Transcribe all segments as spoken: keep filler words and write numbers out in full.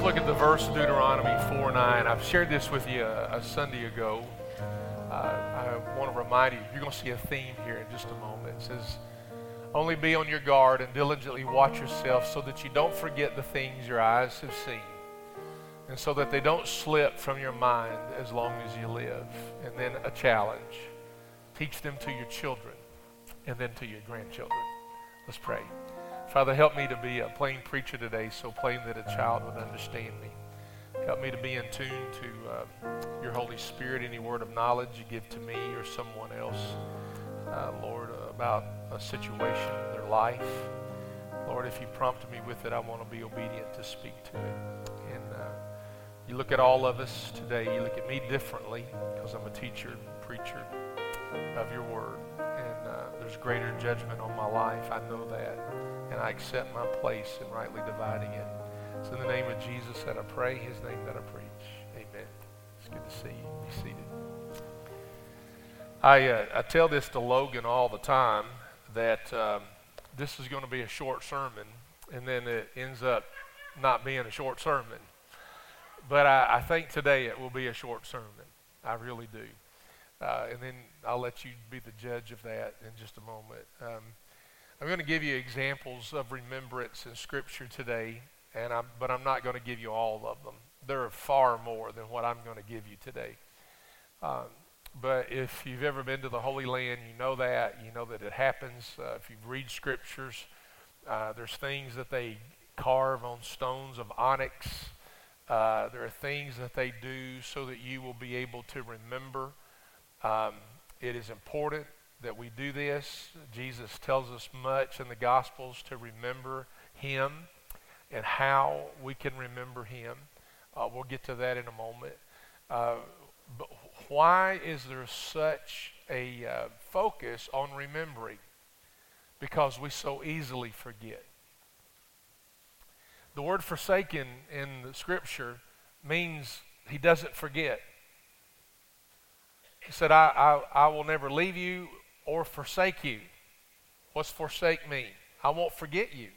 look at the verse Deuteronomy four nine. I've shared this with you a, a Sunday ago. Uh, I want to remind you, you're going to see a theme here in just a moment. It says, only be on your guard and diligently watch yourself so that you don't forget the things your eyes have seen, and so that they don't slip from your mind as long as you live. And then a challenge. Teach them to your children and then to your grandchildren. Let's pray. Father, help me to be a plain preacher today, so plain that a child would understand me. Help me to be in tune to uh, your Holy Spirit, any word of knowledge you give to me or someone else, uh, Lord, about a situation in their life. Lord, if you prompt me with it, I want to be obedient to speak to it. And uh, you look at all of us today, you look at me differently because I'm a teacher, preacher of your word. And uh, there's greater judgment on my life. I know that. And I accept my place in rightly dividing it. It's in the name of Jesus that I pray, his name that I preach. Amen. It's good to see you. Be seated. I, uh, I tell this to Logan all the time, that um, this is going to be a short sermon, and then it ends up not being a short sermon. But I, I think today it will be a short sermon. I really do. Uh, and then I'll let you be the judge of that in just a moment. Um, I'm going to give you examples of remembrance in Scripture today, and I'm, but I'm not going to give you all of them. There are far more than what I'm going to give you today. Um, but if you've ever been to the Holy Land, you know that. You know that it happens. Uh, if you read Scriptures, uh, there's things that they carve on stones of onyx. Uh, there are things that they do so that you will be able to remember. Um, it is important that we do this. Jesus tells us much in the Gospels to remember him and how we can remember him. Uh, we'll get to that in a moment. Uh, but why is there such a uh, focus on remembering? Because we so easily forget. The word forsaken in the Scripture means he doesn't forget. He said, I, I, I will never leave you or forsake you. What's forsake mean? I won't forget you.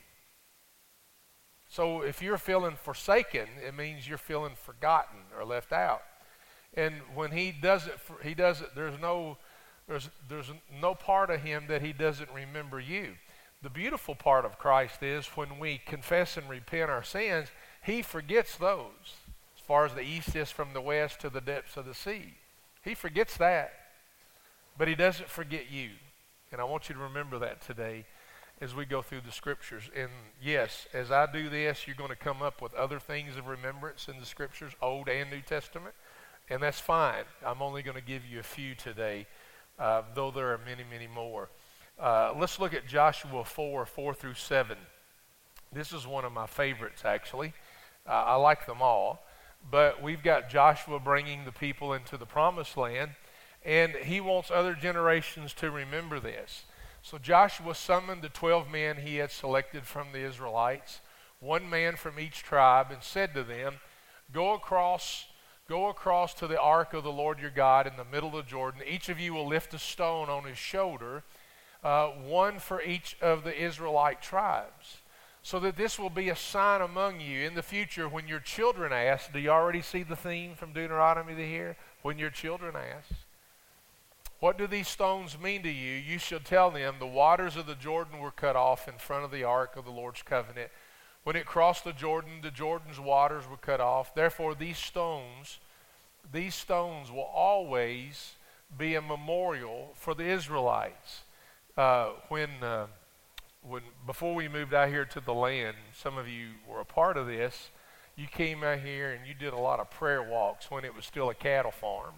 So if you're feeling forsaken, it means you're feeling forgotten or left out. And when he does it, he does it, there's no, there's, there's no part of him that he doesn't remember you. The beautiful part of Christ is when we confess and repent our sins, he forgets those. As far as the east is from the west to the depths of the sea. He forgets that, but he doesn't forget you. And I want you to remember that today as we go through the Scriptures. And yes, as I do this, you're going to come up with other things of remembrance in the Scriptures, Old and New Testament, and that's fine. I'm only going to give you a few today, uh, though there are many, many more. Uh, let's look at Joshua four, four through seven. This is one of my favorites, actually. Uh, I like them all. But we've got Joshua bringing the people into the promised land, and he wants other generations to remember this. So Joshua summoned the twelve men he had selected from the Israelites, one man from each tribe, and said to them, Go across, go across to the ark of the Lord your God in the middle of Jordan. Each of you will lift a stone on his shoulder, uh, one for each of the Israelite tribes. So that this will be a sign among you in the future when your children ask. Do you already see the theme from Deuteronomy here? When your children ask, what do these stones mean to you? You shall tell them, the waters of the Jordan were cut off in front of the ark of the Lord's covenant. When it crossed the Jordan, the Jordan's waters were cut off. Therefore these stones, these stones will always be a memorial for the Israelites. Uh, when... Uh, When, before we moved out here to the land, some of you were a part of this. You came out here and you did a lot of prayer walks when it was still a cattle farm.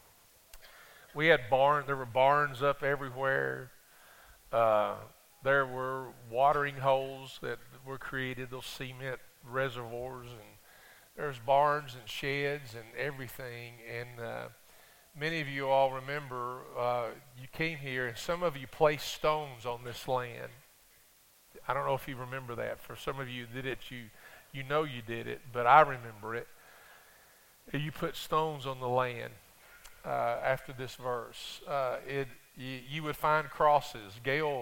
We had barns, there were barns up everywhere. Uh, there were watering holes that were created, those cement reservoirs, and there's barns and sheds and everything. And uh, many of you all remember uh, you came here and some of you placed stones on this land. I don't know if you remember that. For some of you that did it, you you know you did it, but I remember it. You put stones on the land uh, after this verse. Uh, it you, you would find crosses. Gail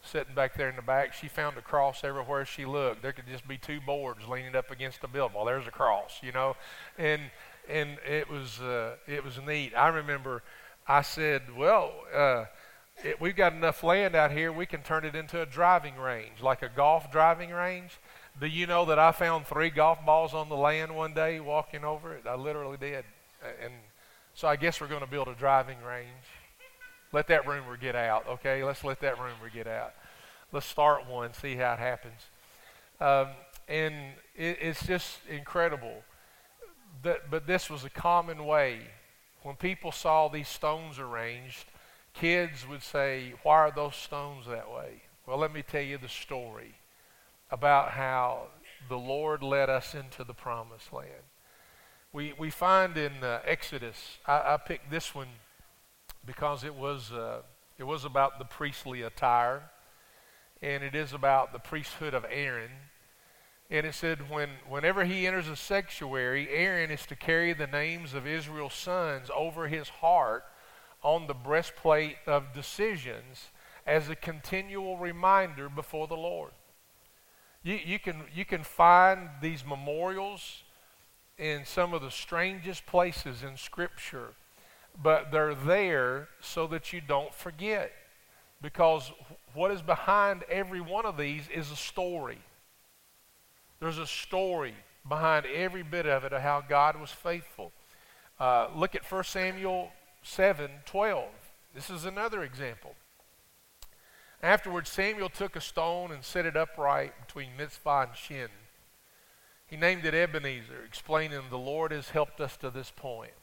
sitting back there in the back. She found a cross everywhere she looked. There could just be two boards leaning up against a building. Well, there's a cross, you know, and and it was uh, it was neat. I remember I said, well, uh, it, we've got enough land out here. We can turn it into a driving range, like a golf driving range. Do you know that I found three golf balls on the land one day walking over it? I literally did, and so I guess we're going to build a driving range. Let that rumor get out, okay? Let's let that rumor get out. Let's start one, see how it happens. Um, and it, it's just incredible. That, but this was a common way. When people saw these stones arranged, kids would say, why are those stones that way? Well, let me tell you the story about how the Lord led us into the promised land. We, we find in uh, Exodus, I, I picked this one because it was uh, it was about the priestly attire, and it is about the priesthood of Aaron. And it said, when whenever he enters a sanctuary, Aaron is to carry the names of Israel's sons over his heart on the breastplate of decisions as a continual reminder before the Lord. You, you can you can find these memorials in some of the strangest places in Scripture, but they're there so that you don't forget, because what is behind every one of these is a story. There's a story behind every bit of it of how God was faithful. Uh, look at First Samuel seven twelve. This is another example. Afterwards, Samuel took a stone and set it upright between Mizpah and Shin. He named it Ebenezer, explaining the Lord has helped us to this point.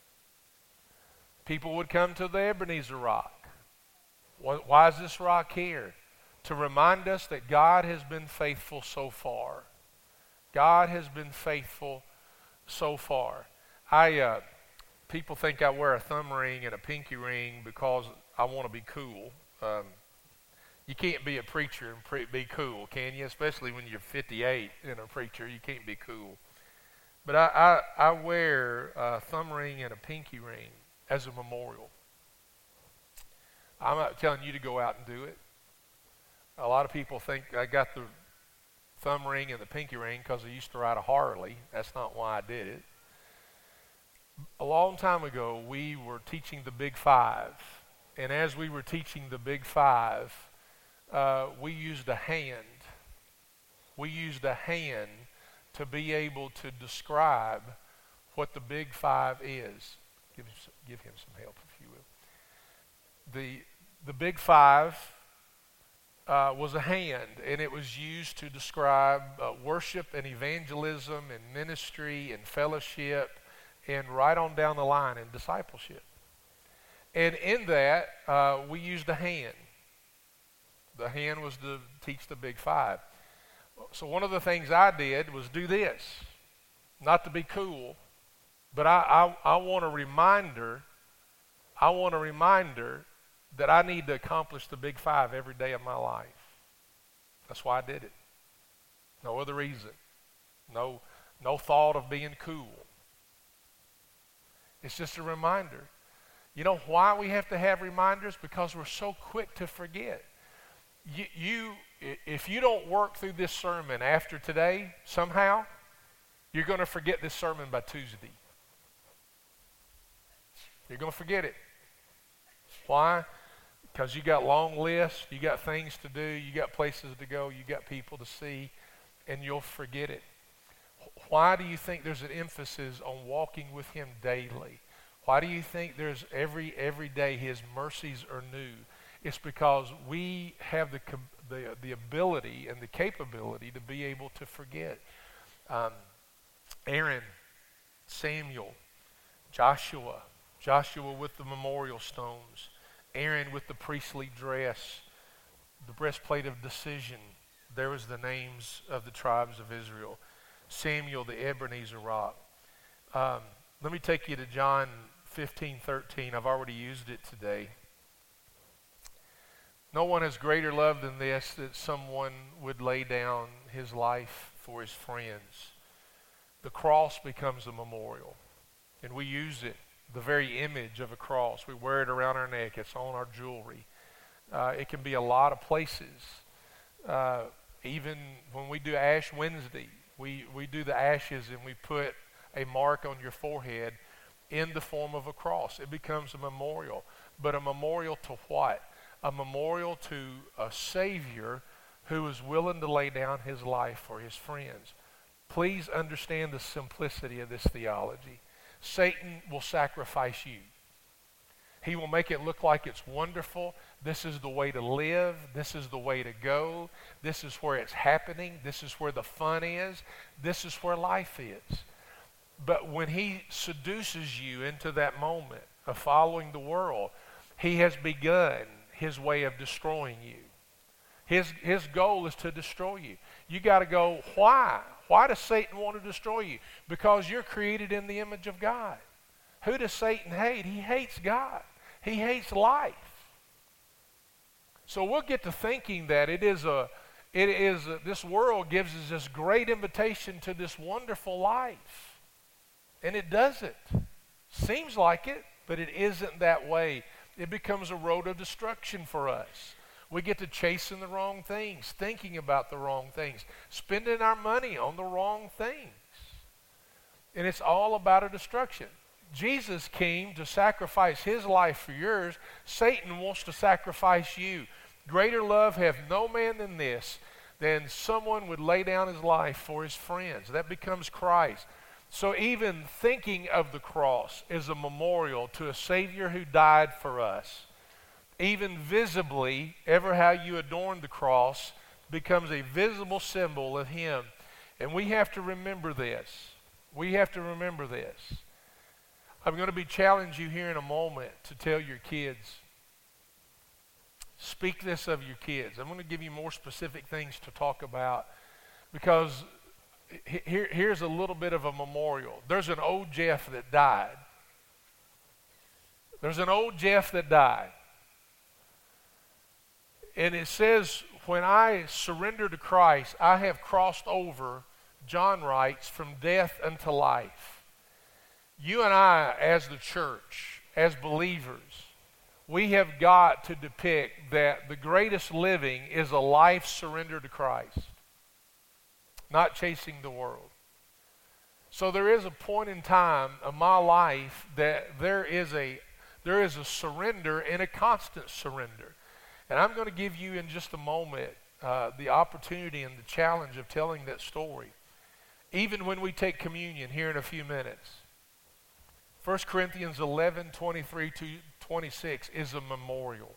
People would come to the Ebenezer rock. Why is this rock here? To remind us that God has been faithful so far. God has been faithful so far. I uh, people think I wear a thumb ring and a pinky ring because I want to be cool. Um, you can't be a preacher and pre- be cool, can you? Especially when you're fifty-eight and a preacher, you can't be cool. But I, I, I wear a thumb ring and a pinky ring as a memorial. I'm not telling you to go out and do it. A lot of people think I got the thumb ring and the pinky ring because I used to ride a Harley. That's not why I did it. A long time ago, we were teaching the Big Five. And as we were teaching the Big Five, uh, we used a hand. We used a hand to be able to describe what the Big Five is. Give him some, give him some help, if you will. The, the Big Five Uh, was a hand, and it was used to describe uh, worship and evangelism and ministry and fellowship and right on down the line in discipleship. And in that, uh, we used a hand. The hand was to teach the Big Five. So one of the things I did was do this, not to be cool, but I, I, I want a reminder, I want a reminder that I need to accomplish the Big Five every day of my life. That's why I did it. No other reason. No, no thought of being cool. It's just a reminder. You know why we have to have reminders? Because we're so quick to forget. You, you, if you don't work through this sermon after today, somehow, you're going to forget this sermon by Tuesday. You're going to forget it. Why? Because you got long lists, you got things to do, you got places to go, you got people to see, and you'll forget it. Why do you think there's an emphasis on walking with Him daily? Why do you think there's every every day His mercies are new? It's because we have the the, the ability and the capability to be able to forget. Um, Aaron, Samuel, Joshua, Joshua with the memorial stones, Aaron with the priestly dress, the breastplate of decision. There was the names of the tribes of Israel. Samuel, the Ebenezer rock. Um, let me take you to John fifteen thirteen. I've already used it today. No one has greater love than this, that someone would lay down his life for his friends. The cross becomes a memorial, and we use it. The very image of a cross. We wear it around our neck. It's on our jewelry. Uh, it can be a lot of places. Uh, even when we do Ash Wednesday, we, we do the ashes and we put a mark on your forehead in the form of a cross. It becomes a memorial. But a memorial to what? A memorial to a Savior who was willing to lay down his life for his friends. Please understand the simplicity of this theology. Satan will sacrifice you. He will make it look like it's wonderful. This is the way to live. This is the way to go. This is where it's happening. This is where the fun is. This is where life is. But when he seduces you into that moment of following the world, he has begun his way of destroying you. His, his goal is to destroy you. You got to go, why? Why does Satan want to destroy you? Because you're created in the image of God. Who does Satan hate? He hates God. He hates life. So we'll get to thinking that it is a, it is a, this world gives us this great invitation to this wonderful life. And it doesn't. Seems like it, but it isn't that way. It becomes a road of destruction for us. We get to chasing the wrong things, thinking about the wrong things, spending our money on the wrong things. And it's all about a destruction. Jesus came to sacrifice his life for yours. Satan wants to sacrifice you. Greater love hath no man than this, than someone would lay down his life for his friends. That becomes Christ. So even thinking of the cross is a memorial to a Savior who died for us. Even visibly, ever how you adorn the cross becomes a visible symbol of him. And we have to remember this. We have to remember this. I'm going to be challenging you here in a moment to tell your kids. Speak this of your kids. I'm going to give you more specific things to talk about because here, here's a little bit of a memorial. There's an old Jeff that died. There's an old Jeff that died. And it says, when I surrender to Christ, I have crossed over, John writes, from death unto life. You and I, as the church, as believers, we have got to depict that the greatest living is a life surrendered to Christ, not chasing the world. So there is a point in time of my life that there is a, there is a surrender and a constant surrender. And I'm going to give you in just a moment uh, the opportunity and the challenge of telling that story. Even when we take communion here in a few minutes. First Corinthians eleven, twenty-three to twenty-six is a memorial.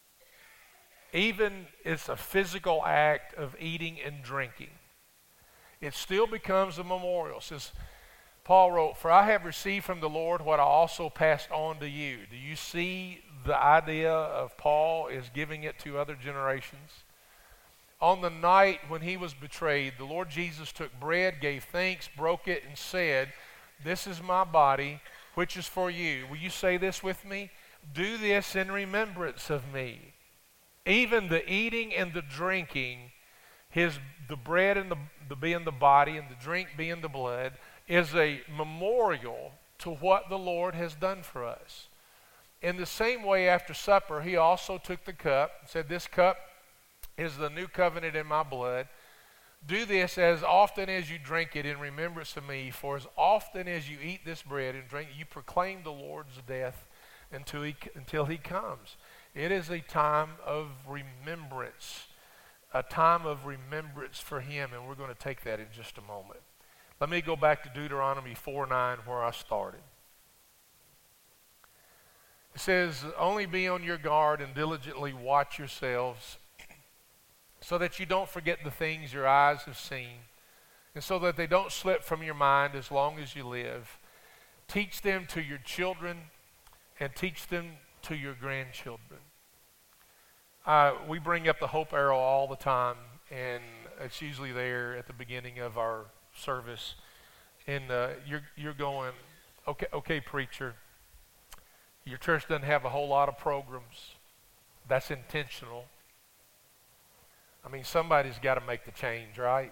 Even it's a physical act of eating and drinking. It still becomes a memorial. It says, Paul wrote, for I have received from the Lord what I also passed on to you. Do you see the idea of Paul is giving it to other generations? On the night when he was betrayed, the Lord Jesus took bread, gave thanks, broke it, and said, this is my body, which is for you. Will you say this with me? Do this in remembrance of me. Even the eating and the drinking, his the bread and the, the being the body and the drink being the blood, is a memorial to what the Lord has done for us. In the same way, after supper, he also took the cup and said, this cup is the new covenant in my blood. Do this as often as you drink it in remembrance of me. For as often as you eat this bread and drink, you proclaim the Lord's death until he, until he comes. It is a time of remembrance, a time of remembrance for him, and we're going to take that in just a moment. Let me go back to Deuteronomy four nine where I started. It says, only be on your guard and diligently watch yourselves so that you don't forget the things your eyes have seen and so that they don't slip from your mind as long as you live. Teach them to your children and teach them to your grandchildren. Uh, we bring up the hope arrow all the time, and it's usually there at the beginning of our service. And uh, you're, you're going, okay, okay, preacher, your church doesn't have a whole lot of programs. That's intentional. I mean, somebody's got to make the change, right?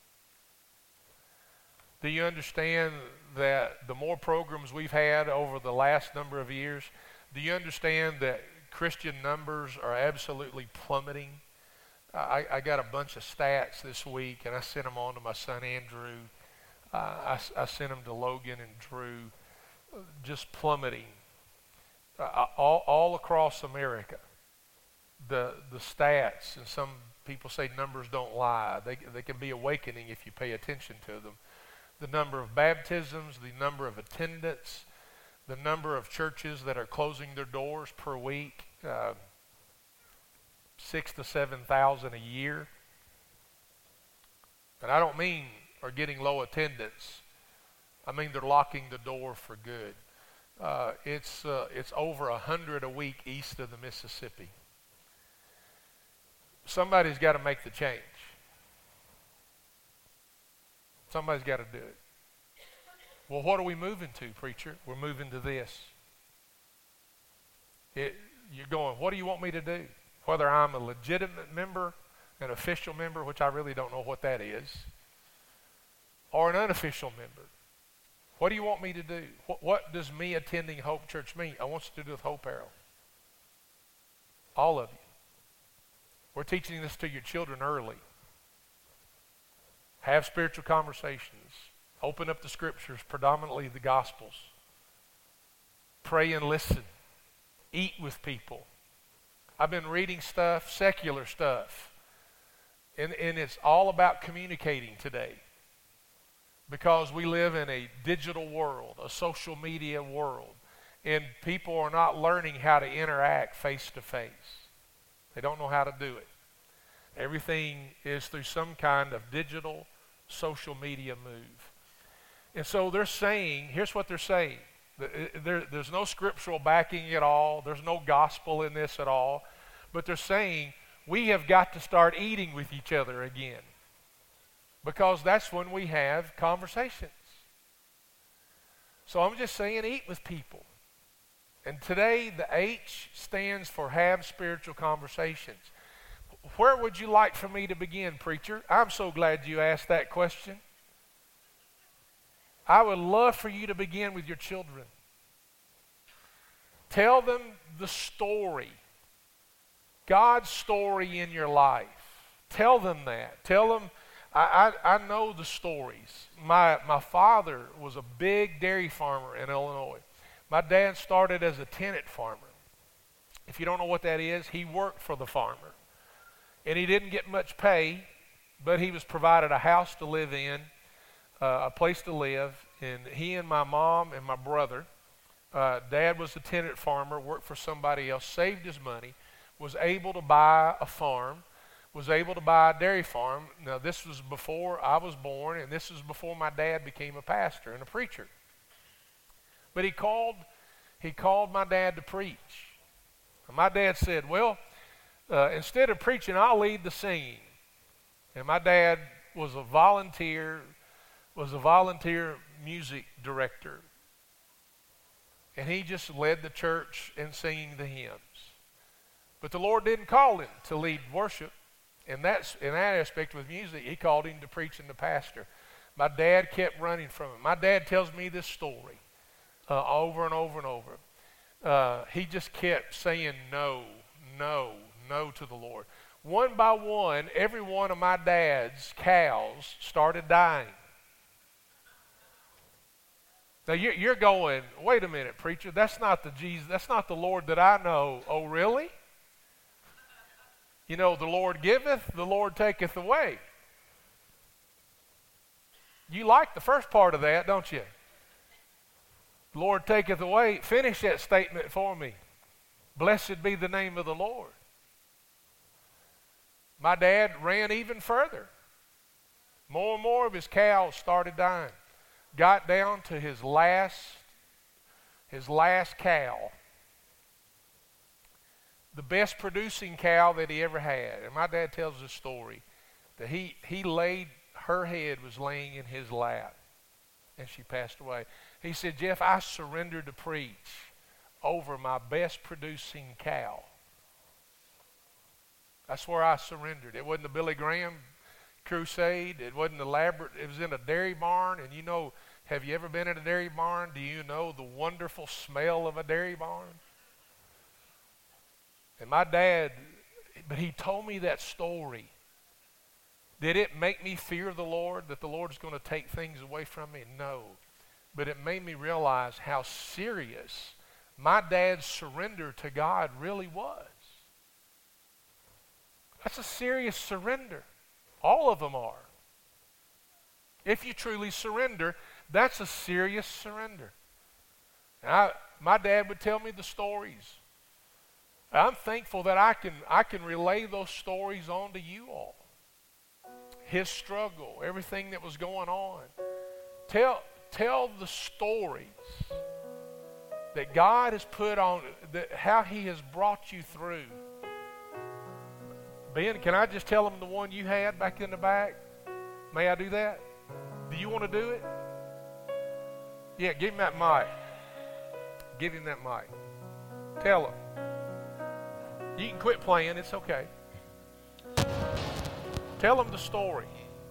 Do you understand that the more programs we've had over the last number of years, do you understand that Christian numbers are absolutely plummeting? I, I got a bunch of stats this week, and I sent them on to my son Andrew. Uh, I, I sent them to Logan and Drew, uh, just plummeting uh, all, all across America. The the stats, and some people say numbers don't lie. They, they can be awakening if you pay attention to them. The number of baptisms, the number of attendance, the number of churches that are closing their doors per week, uh, six to seven thousand a year. And I don't mean are getting low attendance. I mean they're locking the door for good. Uh, it's uh, it's over a hundred a week east of the Mississippi. Somebody's got to make the change. Somebody's got to do it. Well, what are we moving to, preacher? We're moving to this. It, you're going, what do you want me to do? Whether I'm a legitimate member, an official member, which I really don't know what that is, or an unofficial member. What do you want me to do? What, what does me attending Hope Church mean? I want you to do with Hope Arrow. All of you. We're teaching this to your children early. Have spiritual conversations. Open up the scriptures, predominantly the Gospels. Pray and listen. Eat with people. I've been reading stuff, secular stuff, and, and it's all about communicating today. Because we live in a digital world, a social media world, and people are not learning how to interact face to face. They don't know how to do it. Everything is through some kind of digital social media move. And so they're saying, here's what they're saying. There, there's no scriptural backing at all. There's no gospel in this at all. But they're saying we have got to start eating with each other again. Because that's when we have conversations. So I'm just saying eat with people. And today the H stands for have spiritual conversations. Where would you like for me to begin, preacher? I'm so glad you asked that question. I would love for you to begin with your children. Tell them the story. God's story in your life. Tell them that. Tell them, I, I, I know the stories. My, my father was a big dairy farmer in Illinois. My dad started as a tenant farmer. If you don't know what that is, he worked for the farmer. And he didn't get much pay, but he was provided a house to live in, uh, a place to live. And he and my mom and my brother, uh, Dad was a tenant farmer, worked for somebody else, saved his money, was able to buy a farm, was able to buy a dairy farm. Now this was before I was born, and this was before my dad became a pastor and a preacher. But he called, he called my dad to preach. And my dad said, well, uh, instead of preaching, I'll lead the singing. And my dad was a volunteer, was a volunteer music director. And he just led the church in singing the hymns. But the Lord didn't call him to lead worship. And that's, in that aspect with music, he called him to preach and to pastor. My dad kept running from him. My dad tells me this story uh, over and over and over. Uh, he just kept saying no, no, no to the Lord. One by one, every one of my dad's cows started dying. Now you're, you're going, wait a minute, preacher, that's not the Jesus, that's not the Lord that I know. Oh, really? You know, the Lord giveth, the Lord taketh away. You like the first part of that, don't you? The Lord taketh away. Finish that statement for me. Blessed be the name of the Lord. My dad ran even further. More and more of his cows started dying. Got down to his last, his last cow. The best producing cow that he ever had. And my dad tells the story that he, he laid, her head was laying in his lap and she passed away. He said, Jeff, I surrendered to preach over my best producing cow. That's where I surrendered. It wasn't the Billy Graham crusade. It wasn't elaborate. It was in a dairy barn. And you know, have you ever been in a dairy barn? Do you know the wonderful smell of a dairy barn? And my dad, but he told me that story. Did it make me fear the Lord, that the Lord is going to take things away from me? No. But it made me realize how serious my dad's surrender to God really was. That's a serious surrender. All of them are. If you truly surrender, that's a serious surrender. And I, my dad would tell me the stories. I'm thankful that I can, I can relay those stories on to you all. His struggle, everything that was going on. Tell, tell the stories that God has put on, that how he has brought you through. Ben, can I just tell them the one you had back in the back? May I do that? Do you want to do it? Yeah, give him that mic. Give him that mic. Tell him. You can quit playing, it's okay. Tell him the story.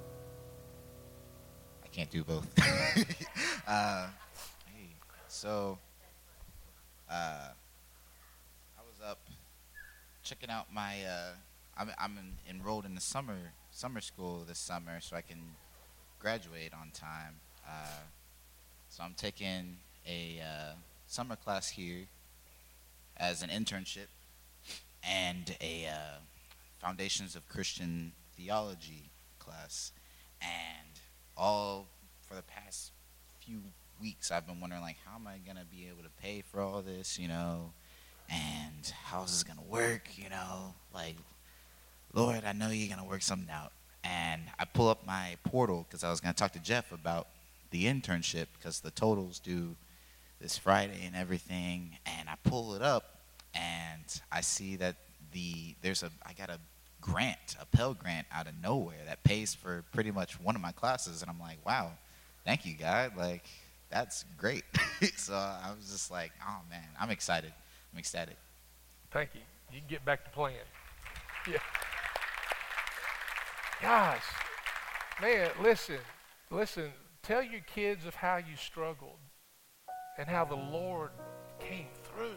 I can't do both. uh, hey, so, uh, I was up checking out my, uh, I'm, I'm in, enrolled in the summer summer school this summer so I can graduate on time. Uh, so I'm taking a uh, summer class here as an internship and a uh, Foundations of Christian Theology class. And all for the past few weeks I've been wondering, like, how am I going to be able to pay for all this, you know, and how is this going to work, you know, like, Lord, I know you're going to work something out. And I pull up my portal because I was going to talk to Jeff about the internship because the totals due this Friday and everything. And I pull it up and I see that the there's a I got a grant, a Pell Grant out of nowhere that pays for pretty much one of my classes. And I'm like, wow, thank you, God. Like, that's great. So I was just like, oh, man, I'm excited. I'm excited. Thank you. You can get back to playing. Yeah. Guys, man, listen, listen, tell your kids of how you struggled and how the Lord came through.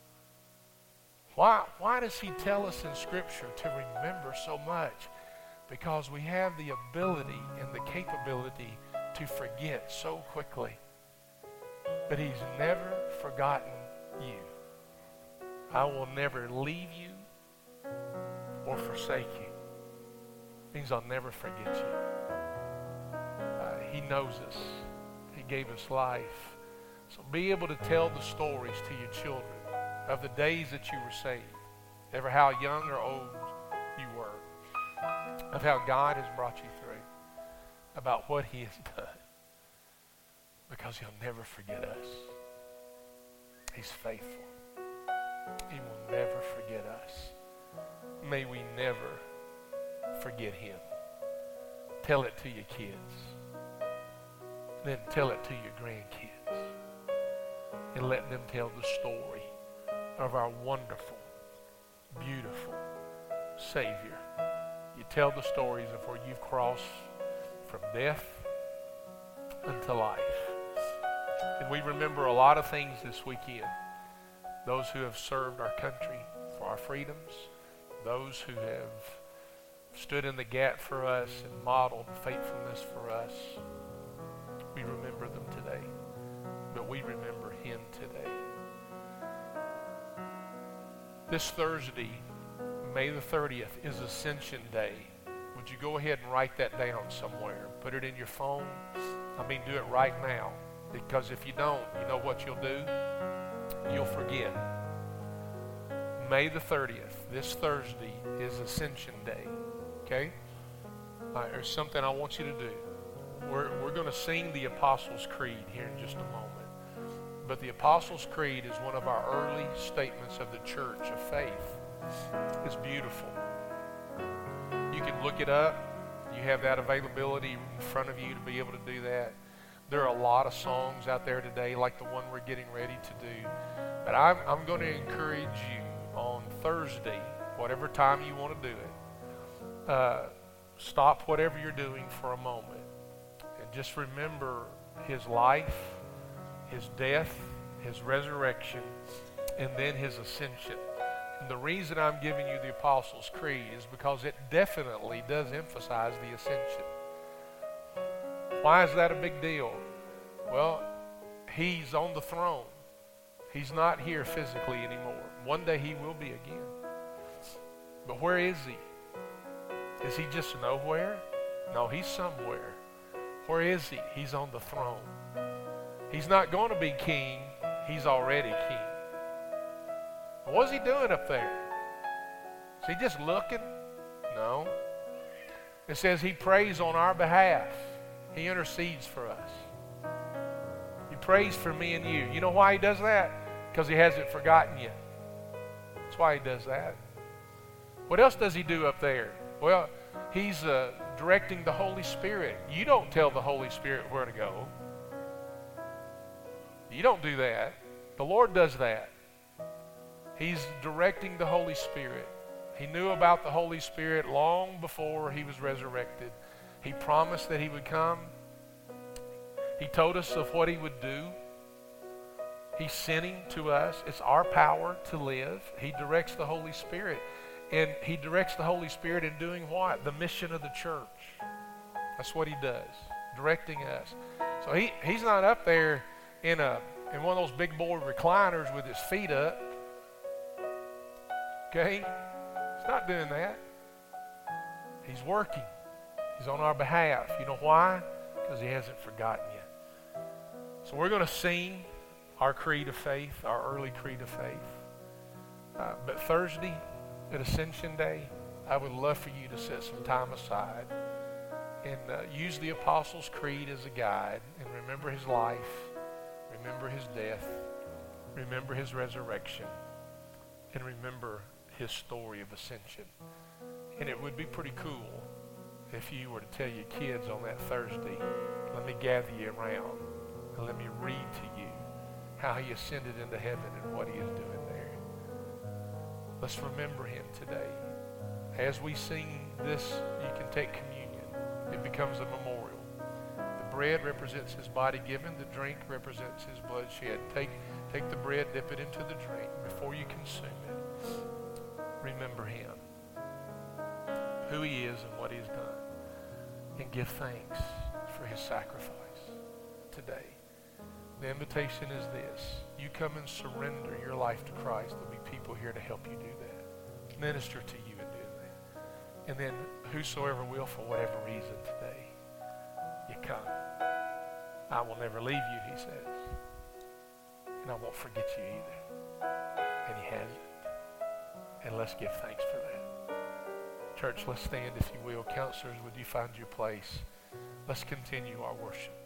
Why, why does he tell us in Scripture to remember so much? Because we have the ability and the capability to forget so quickly. But he's never forgotten you. I will never leave you or forsake you. Means I'll never forget you. Uh, he knows us. He gave us life. So be able to tell the stories to your children of the days that you were saved, ever how young or old you were, of how God has brought you through, about what he has done. Because he'll never forget us. He's faithful. He will never forget us. May we never forget him. Tell it to your kids. Then tell it to your grandkids. And let them tell the story of our wonderful, beautiful Savior. You tell the stories of where you've crossed from death unto life. And we remember a lot of things this weekend. Those who have served our country for our freedoms. Those who have stood in the gap for us and modeled faithfulness for us. We remember them today. But we remember him today. This Thursday, May the thirtieth, is Ascension Day. Would you go ahead and write that down somewhere? Put it in your phone. I mean, do it right now. Because if you don't, you know what you'll do? You'll forget. May the thirtieth, this Thursday, is Ascension Day. Okay? All right, there's something I want you to do. We're, we're going to sing the Apostles' Creed here in just a moment. But the Apostles' Creed is one of our early statements of the church of faith. It's beautiful. You can look it up. You have that availability in front of you to be able to do that. There are a lot of songs out there today like the one we're getting ready to do. But I'm, I'm going to encourage you on Thursday, whatever time you want to do it, uh, stop whatever you're doing for a moment and just remember his life, his death, his resurrection, and then his ascension. And the reason I'm giving you the Apostles' Creed is because it definitely does emphasize the ascension. Why is that a big deal? Well, he's on the throne. He's not here physically anymore. One day he will be again. But where is he? Is he just nowhere? No, he's somewhere. Where is he? He's on the throne. He's not going to be king. He's already king. What's he doing up there? Is he just looking? No. It says he prays on our behalf. He intercedes for us. He prays for me and you. You know why he does that? Because he hasn't forgotten you. That's why he does that. What else does he do up there? Well, he's uh, directing the Holy Spirit. You don't tell the Holy Spirit where to go. You don't do that. The Lord does that. He's directing the Holy Spirit. He knew about the Holy Spirit long before he was resurrected. He promised that he would come. He told us of what he would do. He's sending to us. It's our power to live. He directs the Holy Spirit. And he directs the Holy Spirit in doing what? The mission of the church. That's what he does, directing us. So he, he's not up there in a in one of those big boy recliners with his feet up. Okay? He's not doing that. He's working. He's on our behalf. You know why? Because he hasn't forgotten you. So we're going to sing our creed of faith, our early creed of faith. Uh, but Thursday, at Ascension Day, I would love for you to set some time aside and uh, use the Apostles' Creed as a guide and remember his life, remember his death, remember his resurrection, and remember his story of ascension. And it would be pretty cool if you were to tell your kids on that Thursday, let me gather you around and let me read to you how he ascended into heaven and what he is doing there. Let's remember him today. As we sing this, you can take communion. It becomes a memorial. The bread represents his body given. The drink represents his blood shed. Take, take the bread, dip it into the drink. Before you consume it, remember him, who he is and what he has done, and give thanks for his sacrifice today. The invitation is this. You come and surrender your life to Christ. There'll be people here to help you do that. Minister to you in doing that. And then whosoever will, for whatever reason today, you come. I will never leave you, he says. And I won't forget you either. And he hasn't. And let's give thanks for that. Church, let's stand if you will. Counselors, would you find your place? Let's continue our worship.